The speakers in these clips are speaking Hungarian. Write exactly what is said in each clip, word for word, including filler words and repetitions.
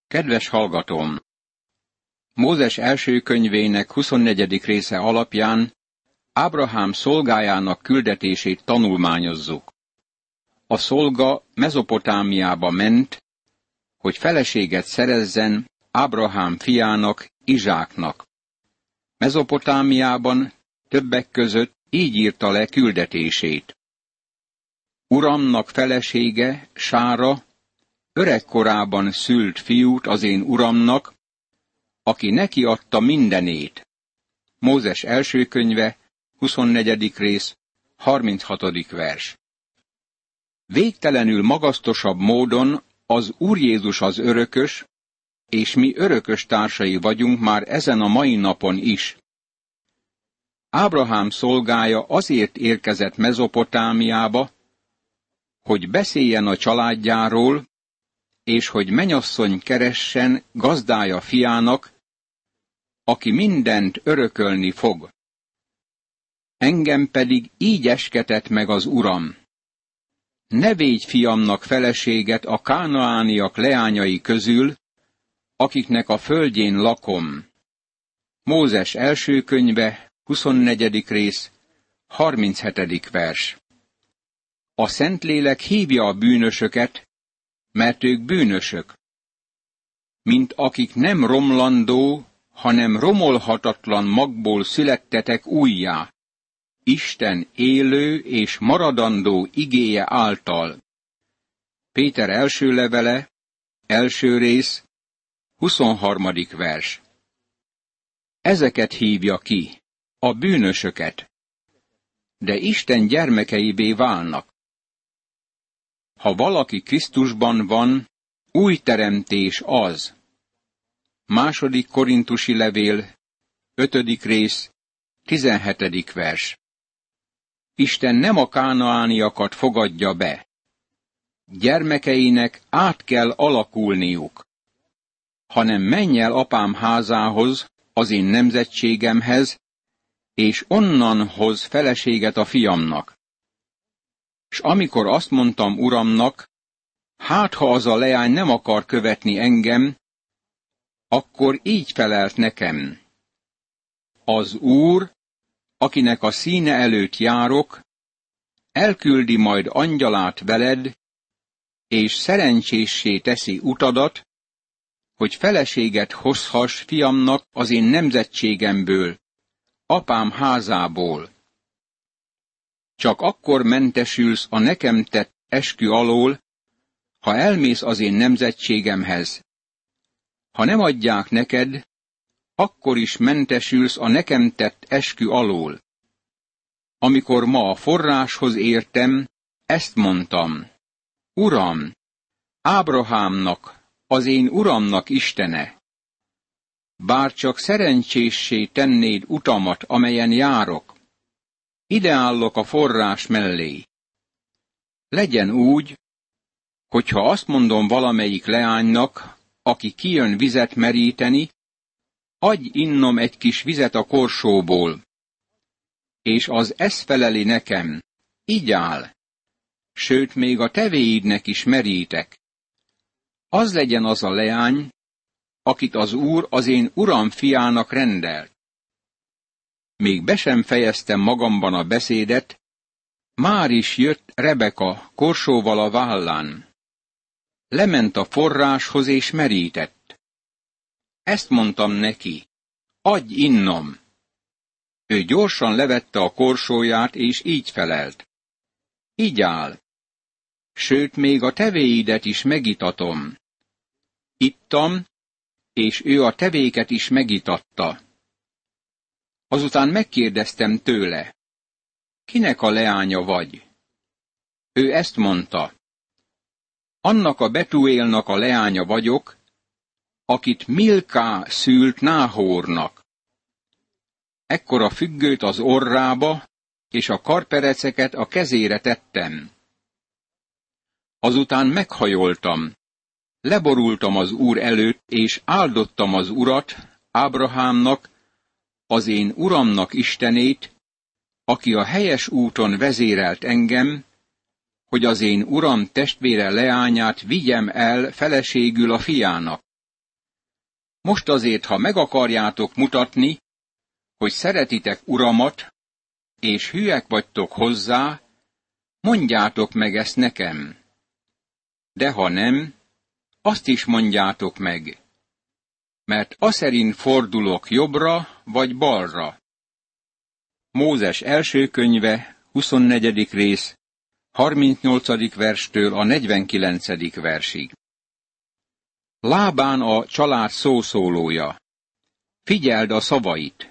Kedves hallgatóm! Mózes első könyvének huszonnegyedik része alapján Ábrahám szolgájának küldetését tanulmányozzuk. A szolga Mezopotámiába ment, hogy feleséget szerezzen Ábrahám fiának, Izsáknak. Mezopotámiában többek között így írta le küldetését. Uramnak felesége, Sára, öregkorában szült fiút az én uramnak, aki neki adta mindenét. Mózes első könyve, huszonnegyedik rész, harminchatodik vers. Végtelenül magasztosabb módon az Úr Jézus az örökös, és mi örökös társai vagyunk már ezen a mai napon is. Ábrahám szolgája azért érkezett Mezopotámiába, hogy beszéljen a családjáról, és hogy menyasszony keressen gazdája fiának, aki mindent örökölni fog. Engem pedig így esketett meg az Uram. Ne védj fiamnak feleséget a kánaániak leányai közül, akiknek a földjén lakom. Mózes első könyve, huszonnegyedik rész, harminchetedik vers. A Szentlélek hívja a bűnösöket, mert ők bűnösök, mint akik nem romlandó, hanem romolhatatlan magból születtetek újjá, Isten élő és maradandó igéje által. Péter első levele, első rész, huszonharmadik vers. Ezeket hívja ki, a bűnösöket, de Isten gyermekeibé válnak. Ha valaki Krisztusban van, új teremtés az. Második Korintusi levél, ötödik rész, tizenhetedik vers. Isten nem a kánaániakat fogadja be. Gyermekeinek át kell alakulniuk. Hanem menj el apám házához, az én nemzetségemhez, és onnan hoz feleséget a fiamnak. S amikor azt mondtam Uramnak, hát ha az a leány nem akar követni engem, akkor így felelt nekem. Az Úr, akinek a színe előtt járok, elküldi majd angyalát veled, és szerencséssé teszi utadat, hogy feleséget hozhass fiamnak az én nemzetségemből, apám házából. Csak akkor mentesülsz a nekem tett eskü alól, ha elmész az én nemzetségemhez. Ha nem adják neked, akkor is mentesülsz a nekem tett eskü alól. Amikor ma a forráshoz értem, ezt mondtam. Uram, Ábrahámnak, az én uramnak Istene, bár csak szerencséssé tennéd utamat, amelyen járok, ide állok a forrás mellé. Legyen úgy, hogyha azt mondom valamelyik leánynak, aki kijön vizet meríteni, adj innom egy kis vizet a korsóból, és az ez feleli nekem, igyál, sőt még a tevéidnek is merítek. Az legyen az a leány, akit az Úr az én uram fiának rendelt. Még be sem fejeztem magamban a beszédet, már is jött Rebeka korsóval a vállán. Lement a forráshoz és merített. Ezt mondtam neki, adj innom. Ő gyorsan levette a korsóját, és így felelt. Igyál, sőt még a tevéidet is megitatom. Ittam, és ő a tevéket is megitatta. Azután megkérdeztem tőle, kinek a leánya vagy? Ő ezt mondta, annak a Betuélnak a leánya vagyok, akit Milká szült Náhórnak. Ekkor a függőt az orrába, és a karpereceket a kezére tettem. Azután meghajoltam, leborultam az Úr előtt, és áldottam az Urat, Ábrahámnak, az én uramnak Istenét, aki a helyes úton vezérelt engem, hogy az én uram testvére leányát vigyem el feleségül a fiának. Most azért, ha meg akarjátok mutatni, hogy szeretitek uramat, és hűek vagytok hozzá, mondjátok meg ezt nekem. De ha nem, azt is mondjátok meg, mert aszerint fordulok jobbra vagy balra. Mózes első könyve, huszonnegyedik rész, harmincnyolcadik verstől a negyvenkilencedik versig. Lábán a család szószólója. Figyeld a szavait!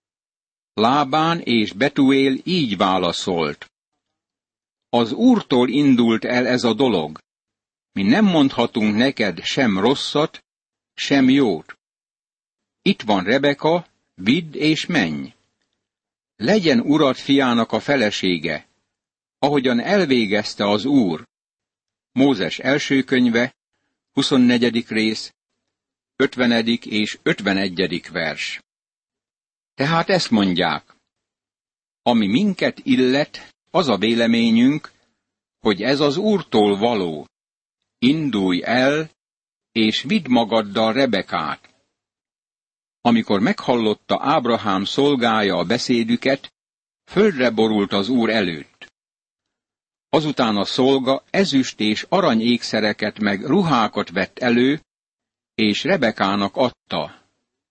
Lábán és Betuél így válaszolt. Az Úrtól indult el ez a dolog. Mi nem mondhatunk neked sem rosszat, sem jót. Itt van Rebeka, vidd és menj. Legyen urad fiának a felesége, ahogyan elvégezte az Úr. Mózes első könyve, huszonnegyedik rész, ötvenedik és ötvenegyedik vers. Tehát ezt mondják, ami minket illet, az a véleményünk, hogy ez az Úrtól való. Indulj el, és vidd magaddal Rebekát. Amikor meghallotta Ábrahám szolgája a beszédüket, földre borult az Úr előtt. Azután a szolga ezüst és arany ékszereket meg ruhákat vett elő, és Rebekának adta.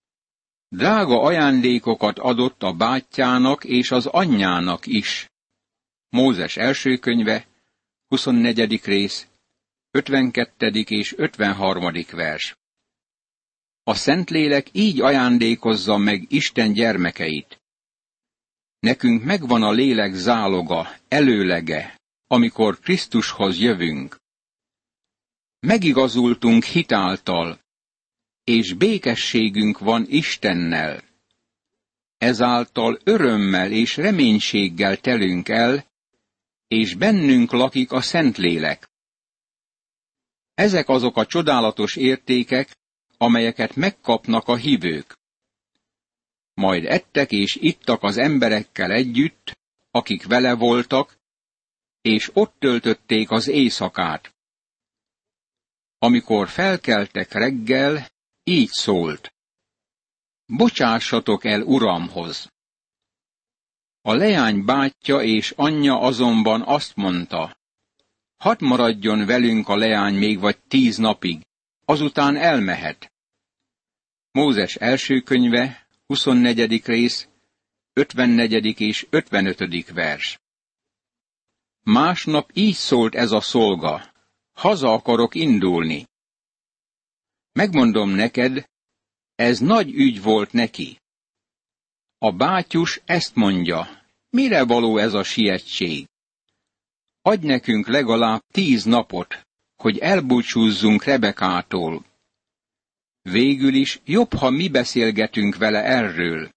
Drága ajándékokat adott a bátyjának és az anyjának is. Mózes első könyve, huszonnegyedik rész, ötvenkettedik és ötvenharmadik vers. A Szentlélek így ajándékozza meg Isten gyermekeit. Nekünk megvan a lélek záloga, előlege, amikor Krisztushoz jövünk. Megigazultunk hitáltal, és békességünk van Istennel. Ezáltal örömmel és reménységgel telünk el, és bennünk lakik a Szentlélek. Ezek azok a csodálatos értékek, amelyeket megkapnak a hívők. Majd ettek és ittak az emberekkel együtt, akik vele voltak, és ott töltötték az éjszakát. Amikor felkeltek reggel, így szólt. Bocsássatok el uramhoz. A leány bátyja és anyja azonban azt mondta, hadd maradjon velünk a leány még vagy tíz napig, azután elmehet. Mózes első könyve, huszonnegyedik rész, ötvennegyedik és ötvenötödik vers. Másnap így szólt ez a szolga, haza akarok indulni. Megmondom neked, ez nagy ügy volt neki. A bátyus ezt mondja, mire való ez a sietség? Adj nekünk legalább tíz napot, hogy elbúcsúzzunk Rebekától. Végül is jobb, ha mi beszélgetünk vele erről.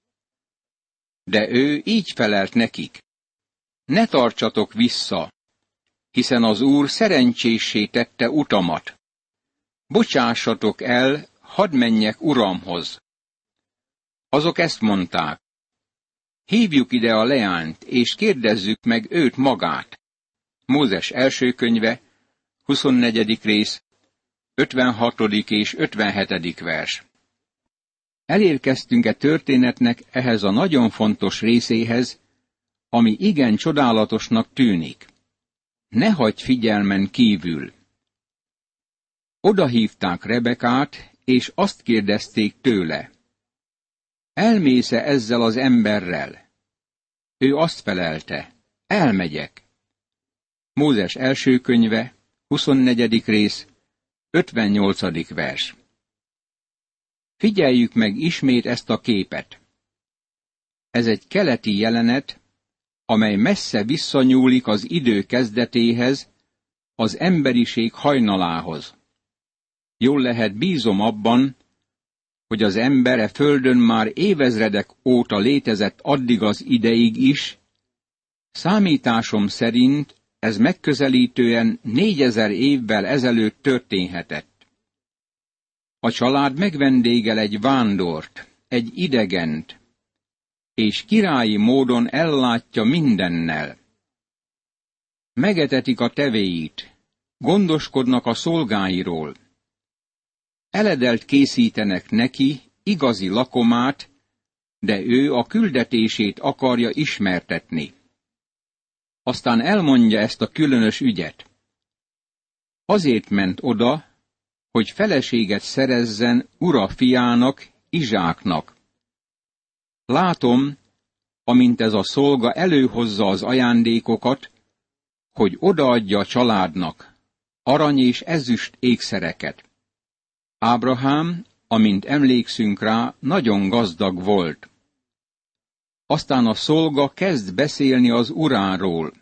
De ő így felelt nekik. Ne tartsatok vissza, hiszen az Úr szerencséssé tette utamat. Bocsássatok el, hadd menjek uramhoz. Azok ezt mondták. Hívjuk ide a leányt, és kérdezzük meg őt magát. Mózes első könyve, huszonnegyedik rész, ötvenhatodik és ötvenhetedik vers. Elérkeztünk e történetnek ehhez a nagyon fontos részéhez, ami igen csodálatosnak tűnik. Ne hagyj figyelmen kívül. Oda hívták Rebekát, és azt kérdezték tőle. Elmész-e ezzel az emberrel? Ő azt felelte, elmegyek. Mózes első könyve, huszonnegyedik rész, ötvennyolcadik vers. Figyeljük meg ismét ezt a képet. Ez egy keleti jelenet, amely messze visszanyúlik az idő kezdetéhez, az emberiség hajnalához. Jól lehet bízom abban, hogy az embere földön már évezredek óta létezett addig az ideig is, számításom szerint ez megközelítően négyezer évvel ezelőtt történhetett. A család megvendégel egy vándort, egy idegent, és királyi módon ellátja mindennel. Megetetik a tevéit, gondoskodnak a szolgáiról. Eledelt készítenek neki, igazi lakomát, de ő a küldetését akarja ismertetni. Aztán elmondja ezt a különös ügyet. Azért ment oda, hogy feleséget szerezzen ura fiának, Izsáknak. Látom, amint ez a szolga előhozza az ajándékokat, hogy odaadja a családnak arany és ezüst ékszereket. Ábrahám, amint emlékszünk rá, nagyon gazdag volt. Aztán a szolga kezd beszélni az uráról.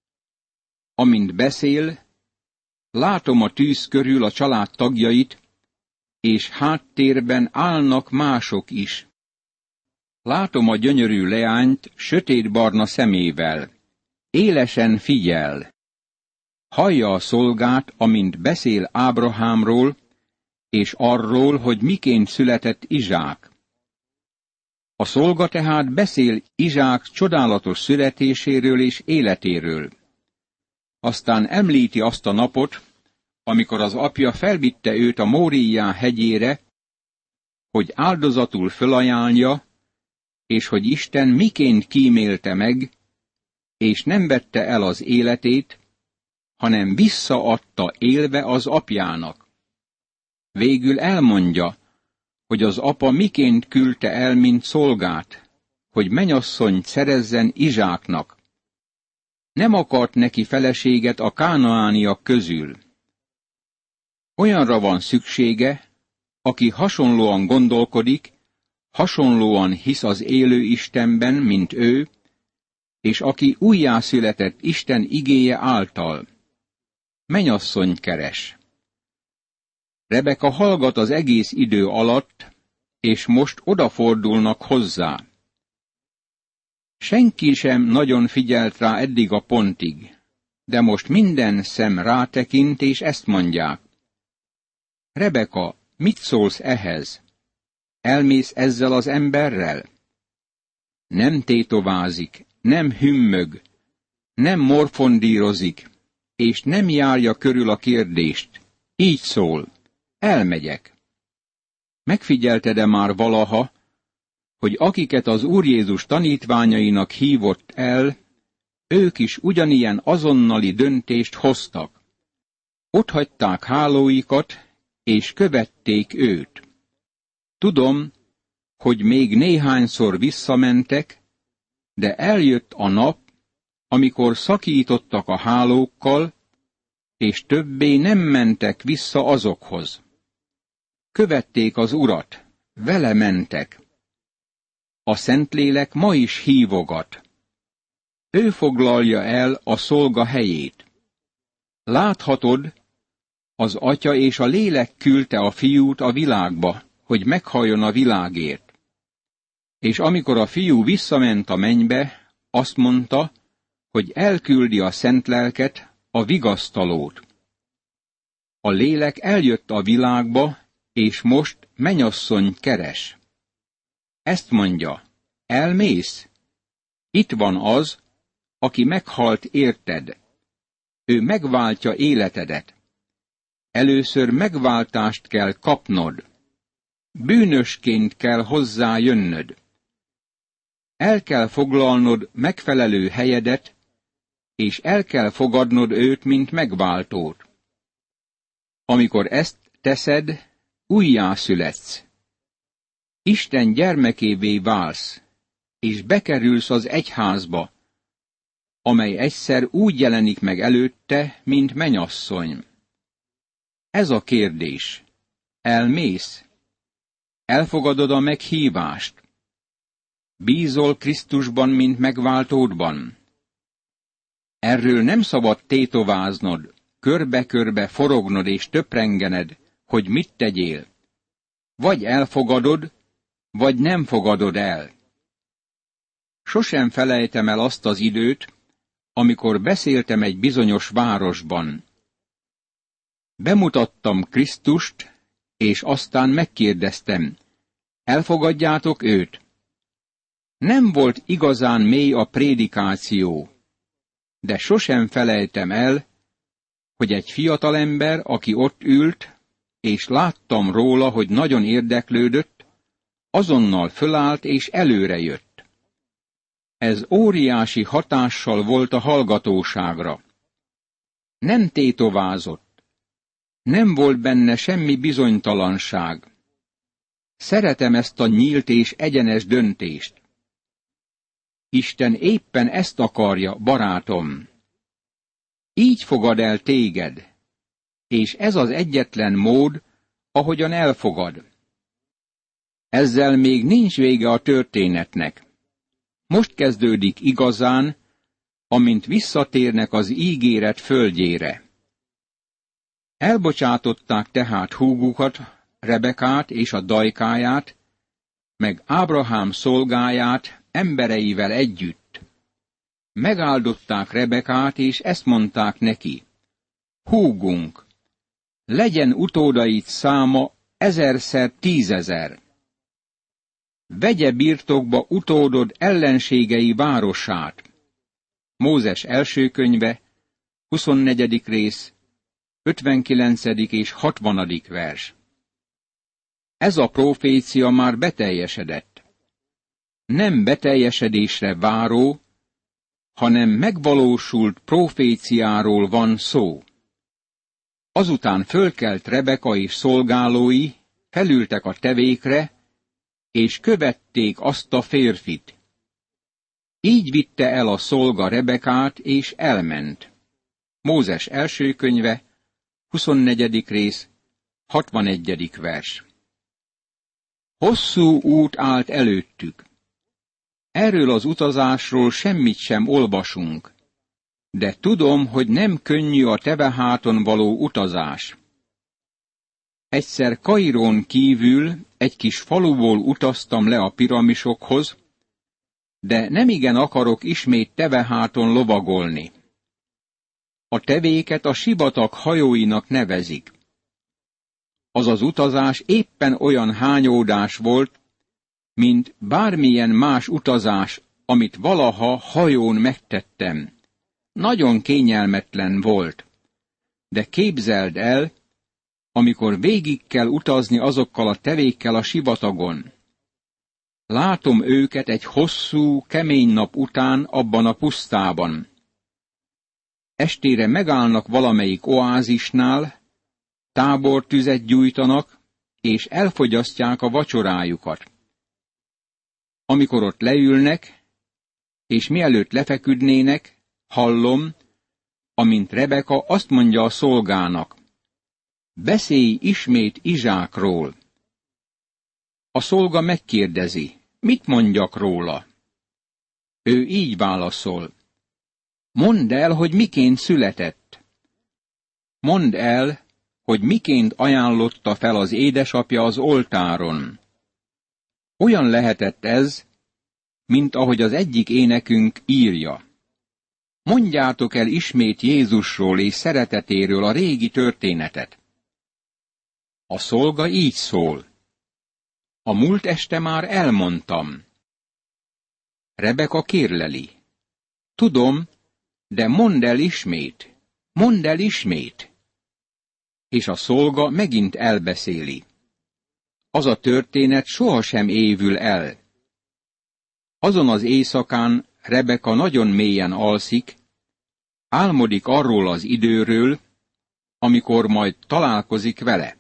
Amint beszél, látom a tűz körül a család tagjait, és háttérben állnak mások is. Látom a gyönyörű leányt sötétbarna szemével. Élesen figyel. Hallja a szolgát, amint beszél Ábrahámról, és arról, hogy miként született Izsák. A szolga tehát beszél Izsák csodálatos születéséről és életéről. Aztán említi azt a napot, amikor az apja felvitte őt a Móriá hegyére, hogy áldozatul fölajánlja, és hogy Isten miként kímélte meg, és nem vette el az életét, hanem visszaadta élve az apjának. Végül elmondja, hogy az apa miként küldte el, mint szolgát, hogy menyasszonyt szerezzen Izsáknak. Nem akart neki feleséget a kánaániak közül. Olyanra van szüksége, aki hasonlóan gondolkodik, hasonlóan hisz az élő Istenben, mint ő, és aki újjászületett Isten igéje által. Menyasszonyt keres. Rebeka hallgat az egész idő alatt, és most odafordulnak hozzá. Senki sem nagyon figyelt rá eddig a pontig, de most minden szem rátekint, és ezt mondják. Rebeka, mit szólsz ehhez? Elmész ezzel az emberrel? Nem tétovázik, nem hümmög, nem morfondírozik, és nem járja körül a kérdést. Így szól, elmegyek. Megfigyelted-e már valaha, hogy akiket az Úr Jézus tanítványainak hívott el, ők is ugyanilyen azonnali döntést hoztak. Otthagyták hálóikat, és követték őt. Tudom, hogy még néhányszor visszamentek, de eljött a nap, amikor szakítottak a hálókkal, és többé nem mentek vissza azokhoz. Követték az Urat, vele mentek. A Szentlélek ma is hívogat. Ő foglalja el a szolga helyét. Láthatod, az Atya és a Lélek küldte a Fiút a világba, hogy meghalljon a világért. És amikor a Fiú visszament a mennybe, azt mondta, hogy elküldi a Szent Lelket, a vigasztalót. A Lélek eljött a világba, és most menyasszony keres. Ezt mondja, elmész? Itt van az, aki meghalt érted. Ő megváltja életedet. Először megváltást kell kapnod. Bűnösként kell hozzá jönnöd. El kell foglalnod megfelelő helyedet, és el kell fogadnod őt, mint megváltót. Amikor ezt teszed, újjászületsz. Isten gyermekévé válsz, és bekerülsz az egyházba, amely egyszer úgy jelenik meg előtte, mint menyasszony. Ez a kérdés. Elmész? Elfogadod a meghívást? Bízol Krisztusban, mint megváltódban? Erről nem szabad tétováznod, körbe-körbe forognod és töprengened, hogy mit tegyél. Vagy elfogadod, vagy nem fogadod el. Sosem felejtem el azt az időt, amikor beszéltem egy bizonyos városban. Bemutattam Krisztust, és aztán megkérdeztem, elfogadjátok őt? Nem volt igazán mély a prédikáció, de sosem felejtem el, hogy egy fiatalember, aki ott ült, és láttam róla, hogy nagyon érdeklődött, azonnal fölállt és előre jött. Ez óriási hatással volt a hallgatóságra. Nem tétovázott. Nem volt benne semmi bizonytalanság. Szeretem ezt a nyílt és egyenes döntést. Isten éppen ezt akarja, barátom. Így fogad el téged, és ez az egyetlen mód, ahogyan elfogad. Ezzel még nincs vége a történetnek. Most kezdődik igazán, amint visszatérnek az ígéret földjére. Elbocsátották tehát húgukat, Rebekát és a dajkáját, meg Ábrahám szolgáját embereivel együtt. Megáldották Rebekát, és ezt mondták neki: húgunk, legyen utódait száma ezerszer tízezer. Vegye birtokba utódod ellenségei városát. Mózes első könyve, huszonnegyedik rész, ötvenkilencedik és hatvanadik vers. Ez a profécia már beteljesedett. Nem beteljesedésre váró, hanem megvalósult proféciáról van szó. Azután fölkelt Rebeka és szolgálói, felültek a tevékre, és követték azt a férfit. Így vitte el a szolga Rebekát, és elment. Mózes első könyve, huszonnegyedik rész, hatvanegyedik vers. Hosszú út állt előttük. Erről az utazásról semmit sem olvasunk, de tudom, hogy nem könnyű a teveháton való utazás. Egyszer Kairón kívül egy kis faluból utaztam le a piramisokhoz, de nemigen akarok ismét teveháton lovagolni. A tevéket a sivatag hajóinak nevezik. Az az utazás éppen olyan hányódás volt, mint bármilyen más utazás, amit valaha hajón megtettem. Nagyon kényelmetlen volt. De képzeld el, amikor végig kell utazni azokkal a tevékkel a sivatagon. Látom őket egy hosszú, kemény nap után abban a pusztában. Estére megállnak valamelyik oázisnál, tábortüzet gyújtanak, és elfogyasztják a vacsorájukat. Amikor ott leülnek, és mielőtt lefeküdnének, hallom, amint Rebeka azt mondja a szolgának: beszélj ismét Izsákról. A szolga megkérdezi: mit mondjak róla? Ő így válaszol: mondd el, hogy miként született. Mondd el, hogy miként ajánlotta fel az édesapja az oltáron. Olyan lehetett ez, mint ahogy az egyik énekünk írja. Mondjátok el ismét Jézusról és szeretetéről a régi történetet. A szolga így szól: a múlt este már elmondtam. Rebeka kérleli: tudom, de mondd el ismét, mondd el ismét. És a szolga megint elbeszéli. Az a történet sohasem évül el. Azon az éjszakán Rebeka nagyon mélyen alszik, álmodik arról az időről, amikor majd találkozik vele.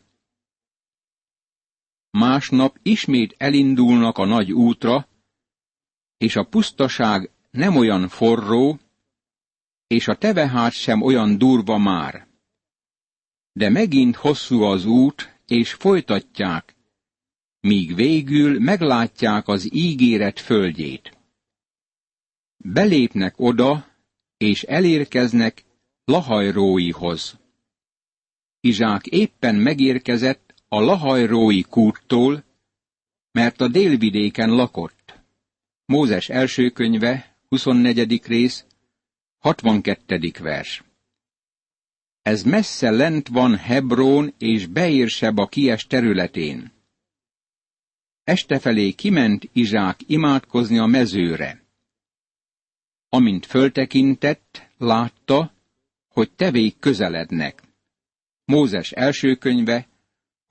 Másnap ismét elindulnak a nagy útra, és a pusztaság nem olyan forró, és a tevehát sem olyan durva már. De megint hosszú az út, és folytatják, míg végül meglátják az ígéret földjét. Belépnek oda, és elérkeznek Lahajróihoz. Izsák éppen megérkezett a Lahajrói kúttól, mert a délvidéken lakott. Mózes első könyve, huszonnegyedik rész, hatvankettedik vers. Ez messze lent van Hebrón és Beérseba kies területén. Estefelé kiment Izsák imádkozni a mezőre. Amint föltekintett, látta, hogy tevék közelednek. Mózes első könyve,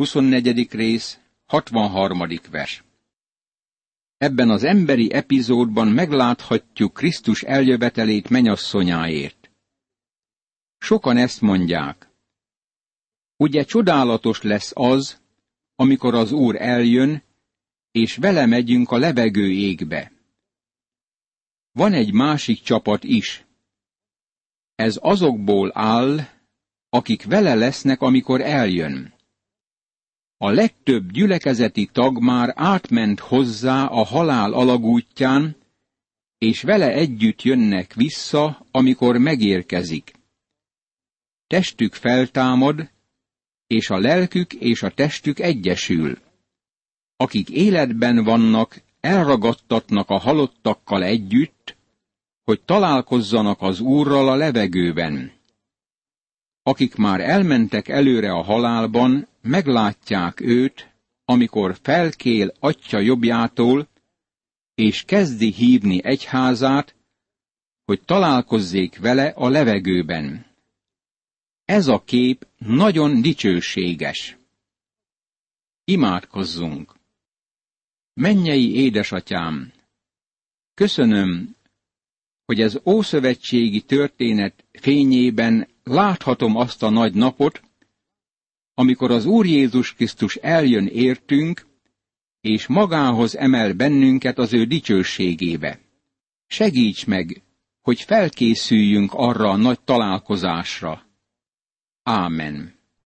huszonnegyedik rész, hatvanharmadik vers. Ebben az emberi epizódban megláthatjuk Krisztus eljövetelét mennyasszonyáért. Sokan ezt mondják. Ugye csodálatos lesz az, amikor az Úr eljön, és vele megyünk a levegő égbe. Van egy másik csapat is. Ez azokból áll, akik vele lesznek, amikor eljön. A legtöbb gyülekezeti tag már átment hozzá a halál alagútján, és vele együtt jönnek vissza, amikor megérkezik. Testük feltámad, és a lelkük és a testük egyesül. Akik életben vannak, elragadtatnak a halottakkal együtt, hogy találkozzanak az Úrral a levegőben. Akik már elmentek előre a halálban, meglátják őt, amikor felkél Atya jobbjától, és kezdi hívni egyházát, hogy találkozzék vele a levegőben. Ez a kép nagyon dicsőséges. Imádkozzunk! Mennyei édesatyám! Köszönöm, hogy az ószövetségi történet fényében láthatom azt a nagy napot, amikor az Úr Jézus Krisztus eljön értünk, és magához emel bennünket az ő dicsőségébe. Segíts meg, hogy felkészüljünk arra a nagy találkozásra. Ámen.